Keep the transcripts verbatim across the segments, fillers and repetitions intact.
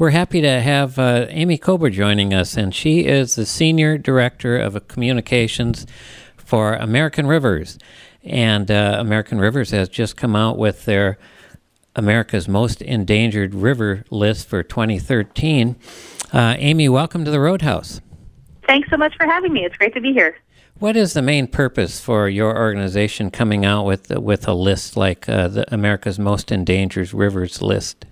We're happy to have uh, Amy Kober joining us, and she is the Senior Director of Communications for American Rivers. And uh, American Rivers has just come out with their America's Most Endangered River list for twenty thirteen. Uh, Amy, welcome to the Roadhouse. Thanks so much for having me. It's great to be here. What is the main purpose for your organization coming out with with a list like uh, the America's Most Endangered Rivers list?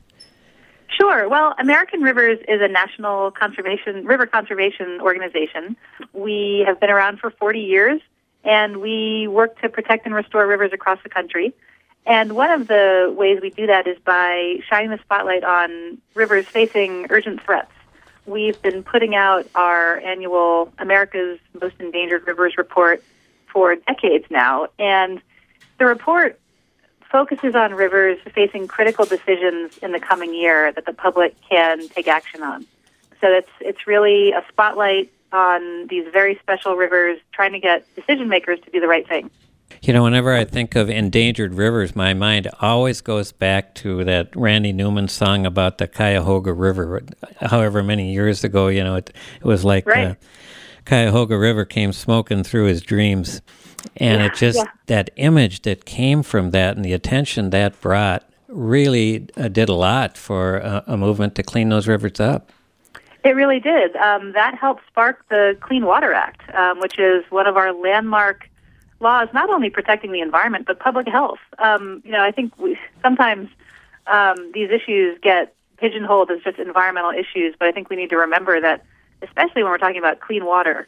Sure. Well, American Rivers is a national conservation river conservation organization. We have been around for forty years, and we work to protect and restore rivers across the country. And one of the ways we do that is by shining the spotlight on rivers facing urgent threats. We've been putting out our annual America's Most Endangered Rivers report for decades now, and the report focuses on rivers facing critical decisions in the coming year that the public can take action on. So it's it's really a spotlight on these very special rivers, trying to get decision makers to do the right thing. You know, whenever I think of endangered rivers, my mind always goes back to that Randy Newman song about the Cuyahoga River. However many years ago, you know, it, it was like right. uh, Cuyahoga River came smoking through his dreams. And yeah, it just, yeah. that image that came from that and the attention that brought really uh, did a lot for a, a movement to clean those rivers up. It really did. Um, that helped spark the Clean Water Act, um, which is one of our landmark laws, not only protecting the environment, but public health. Um, you know, I think we, sometimes um, these issues get pigeonholed as just environmental issues, but I think we need to remember that, especially when we're talking about clean water,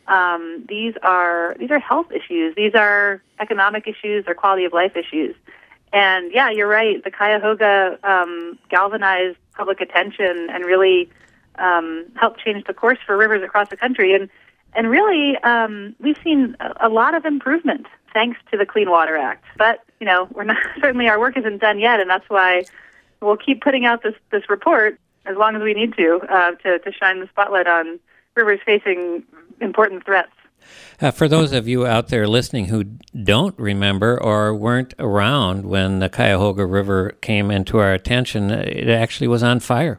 Um, these are these are health issues. These are economic issues. They're quality of life issues. And yeah, you're right. The Cuyahoga um, galvanized public attention and really um, helped change the course for rivers across the country. And and really, um, we've seen a, a lot of improvement thanks to the Clean Water Act. But you know, we're not certainly our work isn't done yet, and that's why we'll keep putting out this this report as long as we need to uh, to to shine the spotlight on rivers facing important threats. Uh, for those of you out there listening who don't remember or weren't around when the Cuyahoga River came into our attention, it actually was on fire.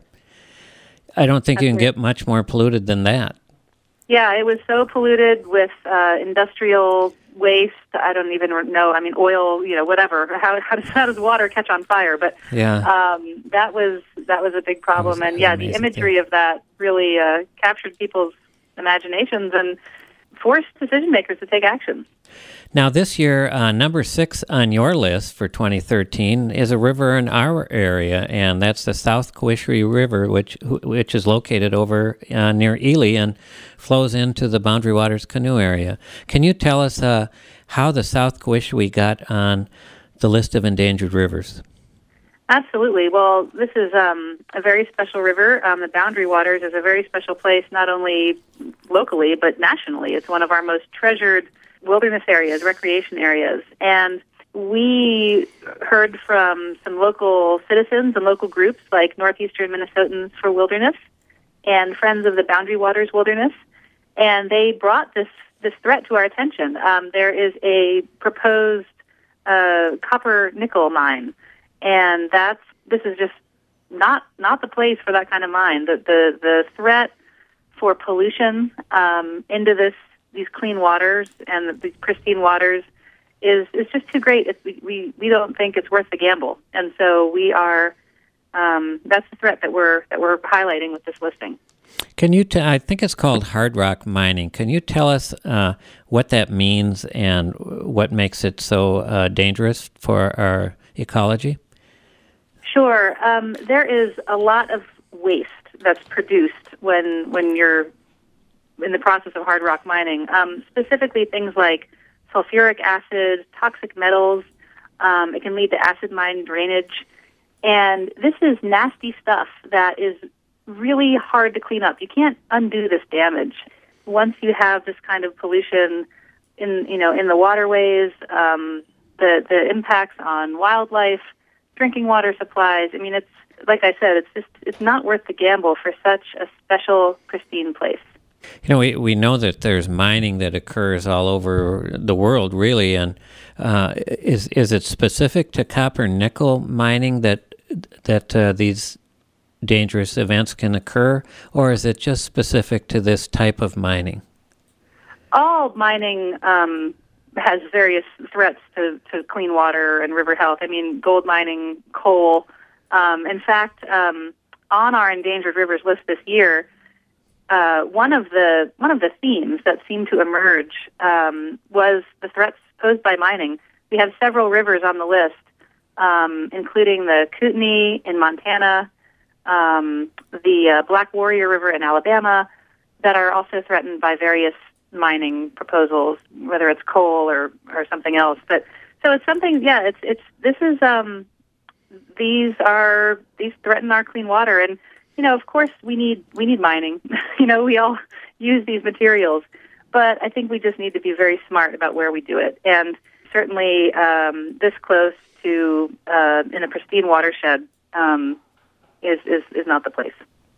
I don't think That's you can right. get much more polluted than that. Yeah, it was so polluted with uh, industrial waste. I don't even know. I mean, oil, you know, whatever. How, how does how does water catch on fire? But yeah. um, that was that was a big problem. That was And yeah, the amazing imagery thing. of that really uh, captured people's imaginations and forced decision makers to take action. Now, this year, uh, number six on your list for twenty thirteen is a river in our area, and that's the South Coishue River, which which is located over uh, near Ely and flows into the Boundary Waters Canoe area. Can you tell us uh, how the South Coishue got on the list of endangered rivers? Absolutely. Well, this is um, a very special river. Um, the Boundary Waters is a very special place, not only locally, but nationally. It's one of our most treasured wilderness areas, recreation areas. And we heard from some local citizens and local groups like Northeastern Minnesotans for Wilderness and Friends of the Boundary Waters Wilderness, and they brought this, this threat to our attention. Um, there is a proposed uh, copper-nickel mine, and that's this is just not not the place for that kind of mine. The the, the threat for pollution um, into this these clean waters and these pristine waters is is just too great. It's, we, we we don't think it's worth the gamble, and so we are. Um, that's the threat that we're that we're highlighting with this listing. Can you? T- I think it's called hard rock mining. Can you tell us uh, what that means and what makes it so uh, dangerous for our ecology? Sure. Um, there is a lot of waste that's produced when when you're in the process of hard rock mining. Um, specifically, things like sulfuric acid, toxic metals. Um, it can lead to acid mine drainage, and this is nasty stuff that is really hard to clean up. You can't undo this damage. Once you have this kind of pollution in you know in the waterways, um, the the impacts on wildlife, drinking water supplies. I mean, it's like I said, it's just it's not worth the gamble for such a special, pristine place. You know, we we know that there's mining that occurs all over the world, really, and uh, is is it specific to copper nickel mining that that uh, these dangerous events can occur, or is it just specific to this type of mining? All mining um, has various threats to, to clean water and river health. I mean, gold mining, coal. Um, in fact, um, on our endangered rivers list this year, uh, one of the one of the themes that seemed to emerge um, was the threats posed by mining. We have several rivers on the list, um, including the Kootenai in Montana, um, the uh, Black Warrior River in Alabama, that are also threatened by various mining proposals, whether it's coal or, or something else. But so it's something, yeah, it's it's this is um, these are these threaten our clean water, and you know, of course, we need we need mining. you know, we all use these materials, but I think we just need to be very smart about where we do it, and certainly um, this close to uh, in a pristine watershed um, is, is is not the place.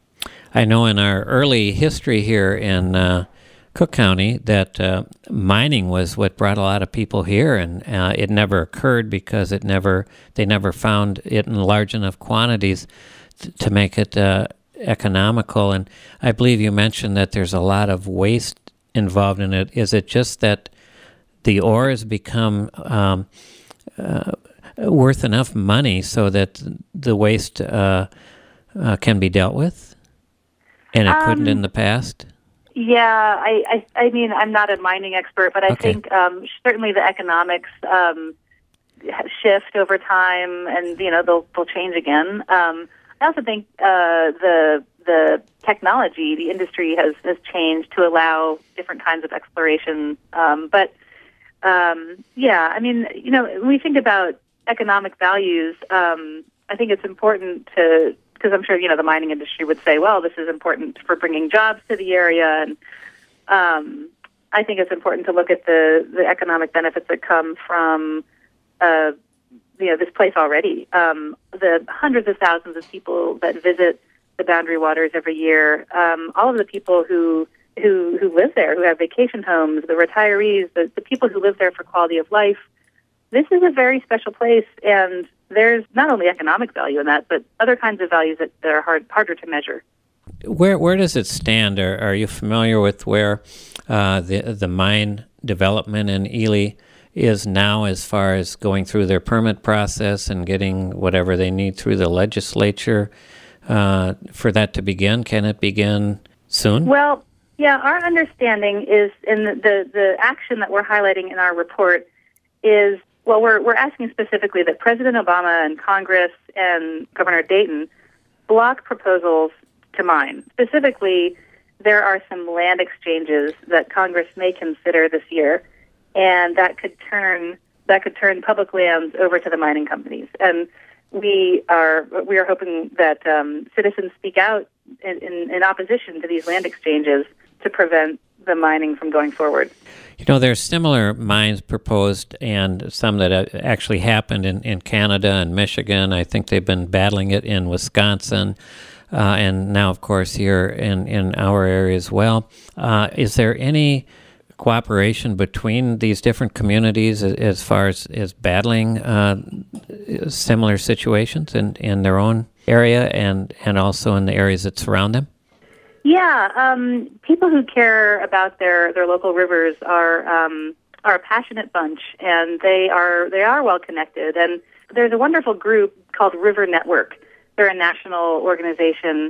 I know in our early history here in uh, Cook County that uh, mining was what brought a lot of people here, and uh, it never occurred because it never they never found it in large enough quantities th- to make it uh, economical. And I believe you mentioned that there's a lot of waste involved in it. Is it just that the ore has become um, uh, worth enough money so that the waste uh, uh, can be dealt with, and it um, couldn't in the past? Yeah, I, I, I mean, I'm not a mining expert, but I okay. think um, certainly the economics um, shift over time, and you know they'll they'll change again. Um, I also think uh, the the technology, the industry has has changed to allow different kinds of exploration. Um, but um, yeah, I mean, you know, when we think about economic values, um, I think it's important to. Because I'm sure, you know, the mining industry would say, well, this is important for bringing jobs to the area. And um, I think it's important to look at the, the economic benefits that come from, uh, you know, this place already. Um, the hundreds of thousands of people that visit the Boundary Waters every year, um, all of the people who, who, who live there, who have vacation homes, the retirees, the, the people who live there for quality of life. This is a very special place, and there's not only economic value in that, but other kinds of values that, that are hard, harder to measure. Where where does it stand? Are, are you familiar with where uh, the the mine development in Ely is now, as far as going through their permit process and getting whatever they need through the legislature uh, for that to begin? Can it begin soon? Well, yeah, our understanding is, in the, the, the action that we're highlighting in our report is, well, we're we're asking specifically that President Obama and Congress and Governor Dayton block proposals to mine. Specifically, there are some land exchanges that Congress may consider this year, and that could turn that could turn public lands over to the mining companies. And we are we are hoping that um, citizens speak out in, in, in opposition to these land exchanges to prevent the mining from going forward. You know, there's similar mines proposed, and some that actually happened in, in Canada and Michigan. I think they've been battling it in Wisconsin, uh, and now, of course, here in, in our area as well. Uh, is there any cooperation between these different communities as, as far as, as battling uh, similar situations in, in their own area and, and also in the areas that surround them? Yeah, um, people who care about their, their local rivers are um, are a passionate bunch, and they are they are well connected. And there's a wonderful group called River Network. They're a national organization,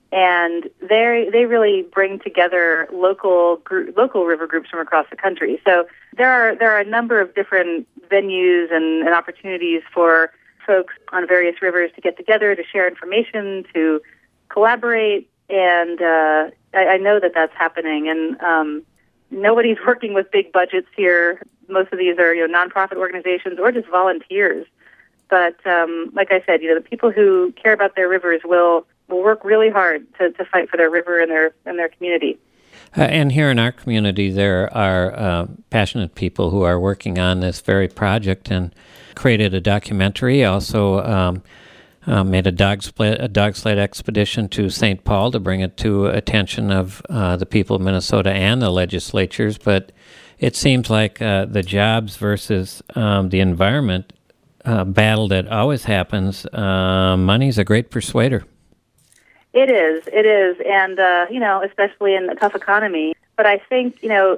and they they really bring together local gr- local river groups from across the country. So there are there are a number of different venues and, and opportunities for folks on various rivers to get together, to share information, to collaborate. And uh, I, I know that that's happening, and um, nobody's working with big budgets here. Most of these are, you know, nonprofit organizations or just volunteers. But um, like I said, you know, the people who care about their rivers will will work really hard to, to fight for their river and their and their community. Uh, and here in our community, there are uh, passionate people who are working on this very project and created a documentary. Also. Um, Uh, made a dog split, a dog sled expedition to Saint Paul to bring it to attention of uh, the people of Minnesota and the legislatures. But it seems like uh, the jobs versus um, the environment uh, battle that always happens. Uh, money's a great persuader. It is, it is, and, uh, you know, especially in a tough economy. But I think, you know,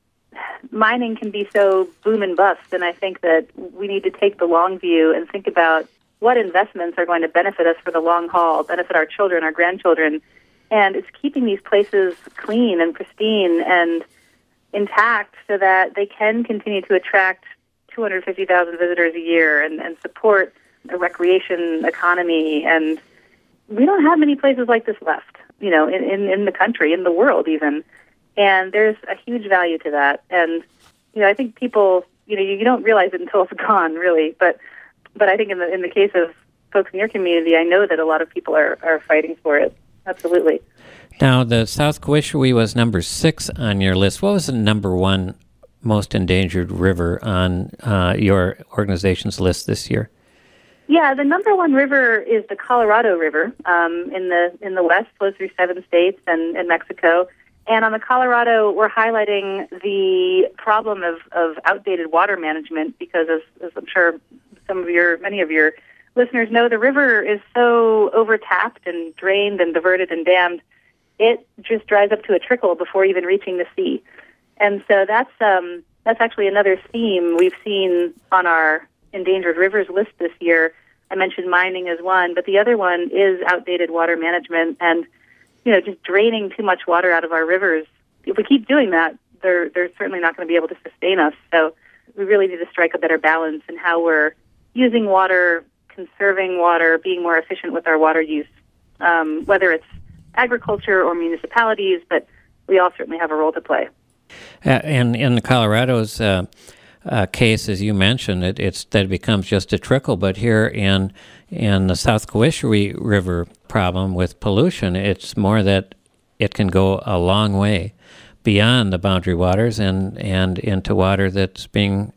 mining can be so boom and bust, and I think that we need to take the long view and think about what investments are going to benefit us for the long haul, benefit our children, our grandchildren, and it's keeping these places clean and pristine and intact so that they can continue to attract two hundred fifty thousand visitors a year and, and support a recreation economy. And we don't have many places like this left, you know, in, in, in the country, in the world even. And there's a huge value to that. And, you know, I think people, you know, you, you don't realize it until it's gone, really. But but I think in the in the case of folks in your community, I know that a lot of people are, are fighting for it. Absolutely. Now, the South Cowishree was number six on your list. What was the number one most endangered river on uh, your organization's list this year? Yeah, the number one river is the Colorado River um, in the in the west, flows through seven states and, and Mexico. And on the Colorado, we're highlighting the problem of, of outdated water management because, as, as I'm sure some of your many of your listeners know, the river is so overtapped and drained and diverted and dammed, it just dries up to a trickle before even reaching the sea. And so that's um, that's actually another theme we've seen on our endangered rivers list this year. I mentioned mining as one, but the other one is outdated water management and, you know, just draining too much water out of our rivers. If we keep doing that, they're, they're certainly not going to be able to sustain us. So we really need to strike a better balance in how we're using water, conserving water, being more efficient with our water use, um, whether it's agriculture or municipalities, but we all certainly have a role to play. Uh, and in Colorado's uh, uh, case, as you mentioned, it, it's that it becomes just a trickle. But here in in the South Cowishree River problem with pollution, it's more that it can go a long way beyond the boundary waters and, and into water that's being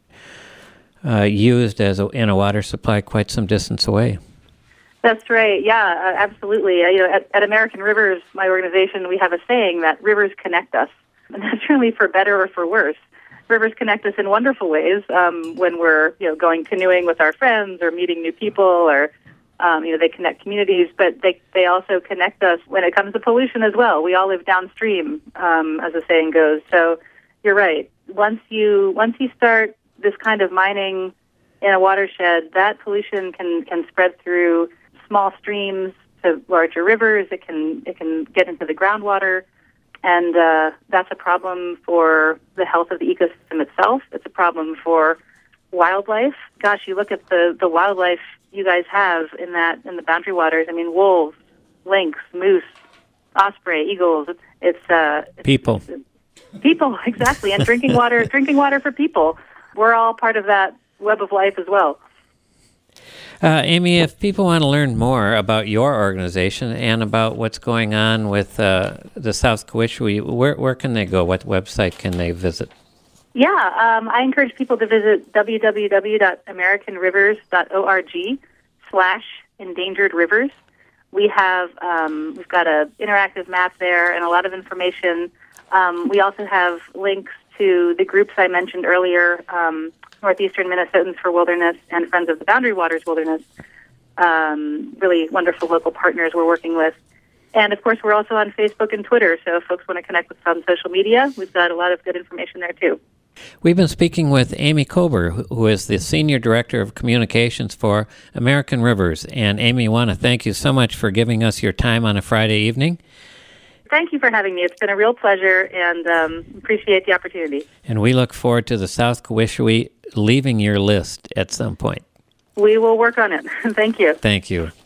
uh, used as a, in a water supply quite some distance away. That's right. Yeah, uh, absolutely. Uh, you know, at, at American Rivers, my organization, we have a saying that rivers connect us, and that's really for better or for worse. Rivers connect us in wonderful ways um, when we're, you know, going canoeing with our friends or meeting new people, or um, you know, they connect communities. But they they also connect us when it comes to pollution as well. We all live downstream, um, as the saying goes. So you're right. Once you once you start this kind of mining in a watershed, that pollution can can spread through small streams to larger rivers. It can it can get into the groundwater. And uh, that's a problem for the health of the ecosystem itself. It's a problem for wildlife. Gosh, you look at the, the wildlife you guys have in that in the boundary waters. I mean, wolves, lynx, moose, osprey, eagles. It's, it's uh, people. It's, people, exactly. And drinking water, drinking water for people. We're all part of that web of life as well. Uh, Amy, if people want to learn more about your organization and about what's going on with uh, the South Cowishree, where where can they go? What website can they visit? Yeah, um, I encourage people to visit w w w dot american rivers dot org slash endangered rivers. We have um, we've got an interactive map there and a lot of information. Um, we also have links to the groups I mentioned earlier. Um, Northeastern Minnesotans for Wilderness and Friends of the Boundary Waters Wilderness, um, really wonderful local partners we're working with. And, of course, we're also on Facebook and Twitter, so if folks want to connect with us on social media, we've got a lot of good information there, too. We've been speaking with Amy Kober, who is the Senior Director of Communications for American Rivers. And, Amy, I want to thank you so much for giving us your time on a Friday evening. Thank you for having me. It's been a real pleasure, and um, appreciate the opportunity. And we look forward to the South Cowishree leaving your list at some point. We will work on it. Thank you. Thank you.